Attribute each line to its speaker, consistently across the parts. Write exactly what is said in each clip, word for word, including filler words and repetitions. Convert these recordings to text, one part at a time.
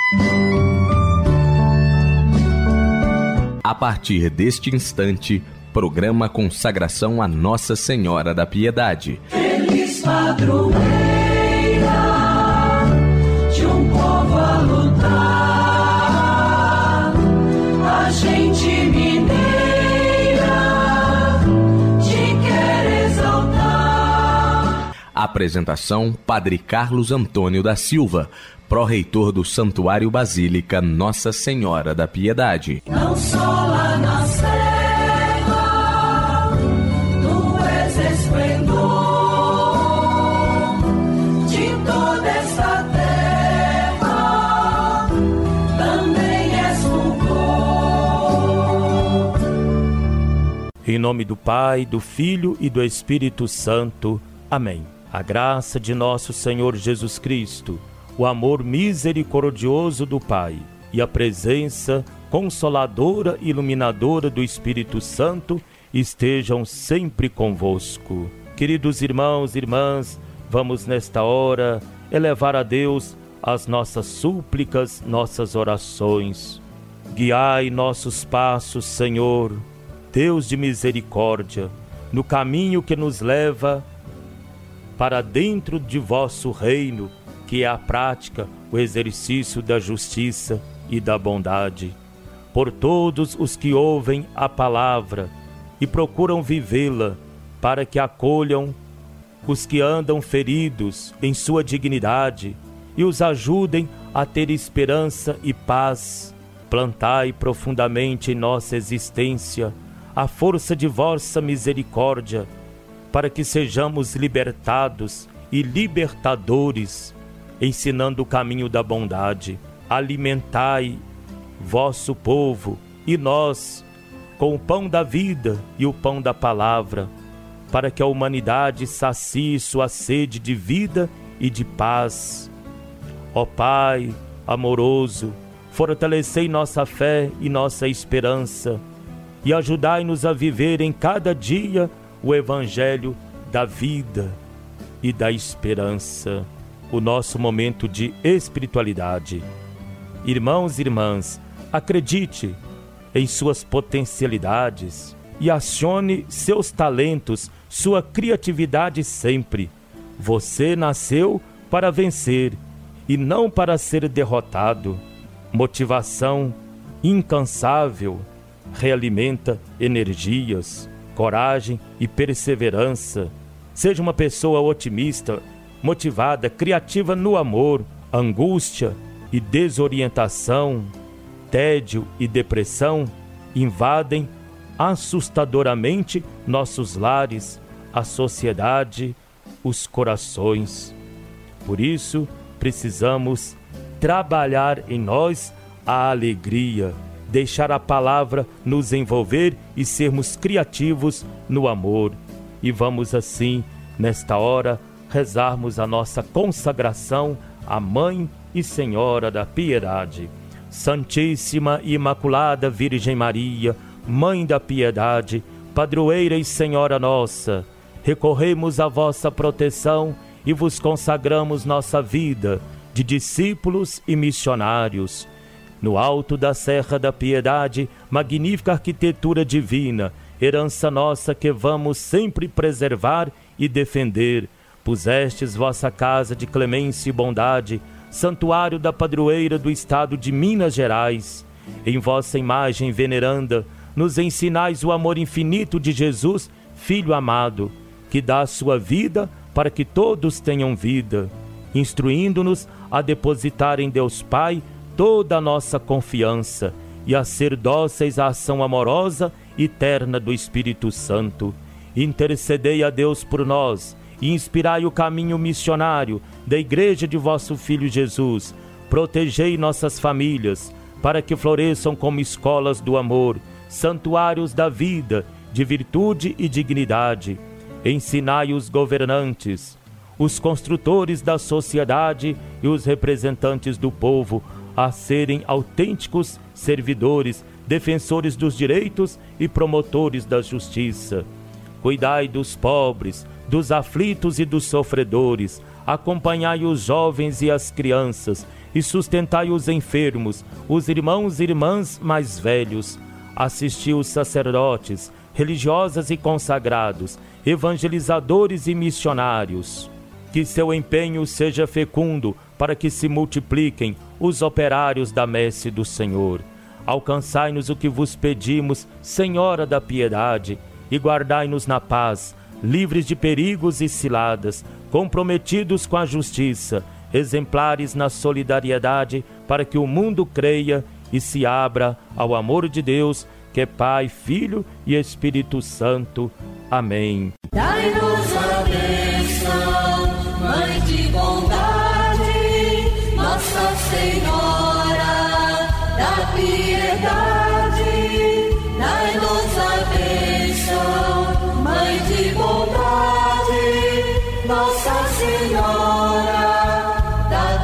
Speaker 1: A partir deste instante, programa Consagração a Nossa Senhora da Piedade.
Speaker 2: Feliz padroeira de um povo a lutar, a gente mineira te quer exaltar.
Speaker 1: Apresentação: Padre Carlos Antônio da Silva, pró-reitor do Santuário Basílica Nossa Senhora da Piedade.
Speaker 2: Não só lá na serra, tu és esplendor de toda esta terra, também és fulgor.
Speaker 3: Em nome do Pai, do Filho e do Espírito Santo. Amém. A graça de nosso Senhor Jesus Cristo, o amor misericordioso do Pai e a presença consoladora e iluminadora do Espírito Santo estejam sempre convosco. Queridos irmãos e irmãs, vamos nesta hora elevar a Deus as nossas súplicas, nossas orações. Guiai nossos passos, Senhor, Deus de misericórdia, no caminho que nos leva para dentro de vosso reino, que é a prática, o exercício da justiça e da bondade. Por todos os que ouvem a palavra e procuram vivê-la, para que acolham os que andam feridos em sua dignidade e os ajudem a ter esperança e paz. Plantai profundamente em nossa existência a força de vossa misericórdia, para que sejamos libertados e libertadores, ensinando o caminho da bondade. Alimentai vosso povo e nós com o pão da vida e o pão da palavra, para que a humanidade sacie sua sede de vida e de paz. Ó Pai amoroso, fortalecei nossa fé e nossa esperança e ajudai-nos a viver em cada dia o Evangelho da vida e da esperança. O nosso momento de espiritualidade. Irmãos e irmãs, acredite em suas potencialidades e acione seus talentos, sua criatividade sempre. Você nasceu para vencer e não para ser derrotado. Motivação incansável realimenta energias, coragem e perseverança. Seja uma pessoa otimista, motivada, criativa no amor. Angústia e desorientação, tédio e depressão invadem assustadoramente nossos lares, a sociedade, os corações. Por isso, precisamos trabalhar em nós a alegria, deixar a palavra nos envolver e sermos criativos no amor. E vamos assim, nesta hora, rezarmos a nossa consagração à Mãe e Senhora da Piedade. Santíssima e Imaculada Virgem Maria, Mãe da Piedade, Padroeira e Senhora nossa, recorremos à vossa proteção e vos consagramos nossa vida de discípulos e missionários. No alto da Serra da Piedade, magnífica arquitetura divina, herança nossa que vamos sempre preservar e defender. Pusestes vossa casa de clemência e bondade, santuário da padroeira do estado de Minas Gerais. Em vossa imagem veneranda, nos ensinais o amor infinito de Jesus, Filho amado, que dá a sua vida para que todos tenham vida, instruindo-nos a depositar em Deus Pai toda a nossa confiança e a ser dóceis à ação amorosa e terna do Espírito Santo. Intercedei a Deus por nós e inspirai o caminho missionário da Igreja de vosso Filho Jesus. Protegei nossas famílias, para que floresçam como escolas do amor, santuários da vida, de virtude e dignidade. Ensinai os governantes, os construtores da sociedade e os representantes do povo a serem autênticos servidores, defensores dos direitos e promotores da justiça. Cuidai dos pobres, dos aflitos e dos sofredores. Acompanhai os jovens e as crianças, e sustentai os enfermos, os irmãos e irmãs mais velhos. Assisti os sacerdotes, religiosas e consagrados, evangelizadores e missionários. Que seu empenho seja fecundo para que se multipliquem os operários da messe do Senhor. Alcançai-nos o que vos pedimos, Senhora da piedade, e guardai-nos na paz, livres de perigos e ciladas, comprometidos com a justiça, exemplares na solidariedade, para que o mundo creia e se abra ao amor de Deus, que é Pai, Filho e Espírito Santo. Amém.
Speaker 2: Dai-nos a bênção, Mãe de bondade, Nossa Senhora da piedade. Dai-nos a bênção, Mãe de bondade, Nossa Senhora da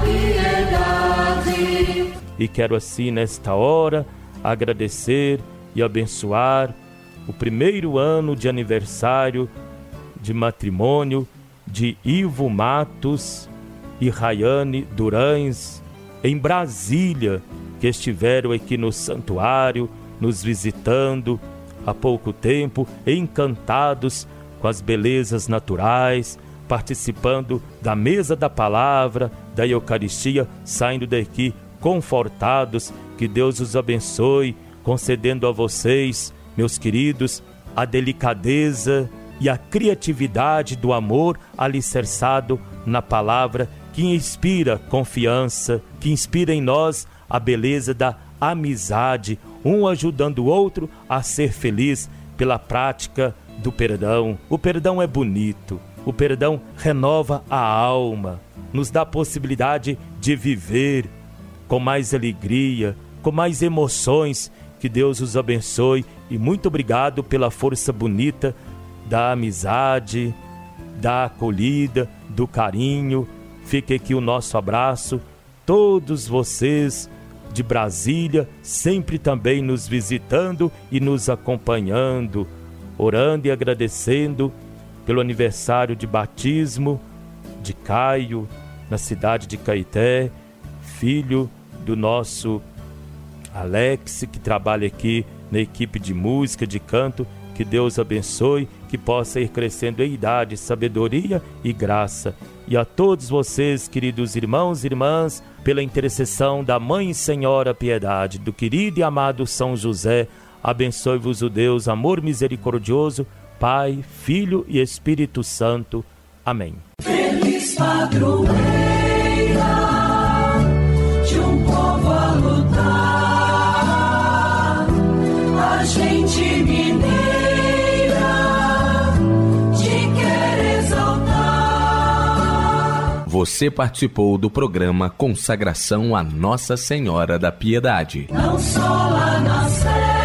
Speaker 2: piedade.
Speaker 3: E quero assim, nesta hora, agradecer e abençoar o primeiro ano de aniversário de matrimônio de Ivo Matos e Rayane Durães, em Brasília, que estiveram aqui no santuário, nos visitando há pouco tempo, encantados com as belezas naturais, participando da mesa da palavra, da Eucaristia, saindo daqui confortados. Que Deus os abençoe, concedendo a vocês, meus queridos, a delicadeza e a criatividade do amor alicerçado na palavra, que inspira confiança, que inspira em nós a beleza da amizade, um ajudando o outro a ser feliz pela prática do perdão. O perdão é bonito, o perdão renova a alma, nos dá a possibilidade de viver com mais alegria, com mais emoções. Que Deus os abençoe e muito obrigado pela força bonita da amizade, da acolhida, do carinho. Fique aqui o nosso abraço, todos vocês de Brasília, sempre também nos visitando e nos acompanhando, orando e agradecendo pelo aniversário de batismo de Caio, na cidade de Caeté, filho do nosso Alex, que trabalha aqui na equipe de música, de canto. Que Deus abençoe, que possa ir crescendo em idade, sabedoria e graça. E a todos vocês, queridos irmãos e irmãs, pela intercessão da Mãe Senhora Piedade, do querido e amado São José, abençoe-vos o Deus, amor misericordioso, Pai, Filho e Espírito Santo. Amém.
Speaker 2: Feliz padroeira de um povo a lutar, a gente mineira te quer exaltar.
Speaker 1: Você participou do programa Consagração a Nossa Senhora da Piedade.
Speaker 2: Não só lá na Sé